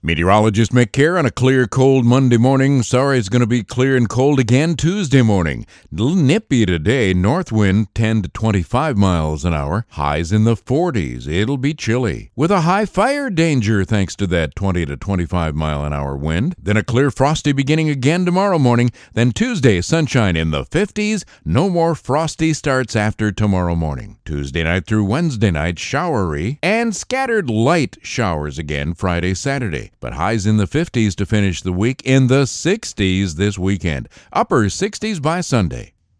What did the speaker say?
Meteorologist Mick Kerr on a clear, cold Monday morning. Sorry, it's going to be clear and cold again Tuesday morning. A little nippy today. North wind 10 to 25 miles an hour. Highs in the 40s. It'll be chilly. With a high fire danger thanks to that 20 to 25 mile an hour wind. Then a clear, frosty beginning again tomorrow morning. Then Tuesday, sunshine in the 50s. No more frosty starts after tomorrow morning. Tuesday night through Wednesday night, showery and scattered light showers again Friday, Saturday. But highs in the 50s to finish the week, in the 60s this weekend. Upper 60s by Sunday.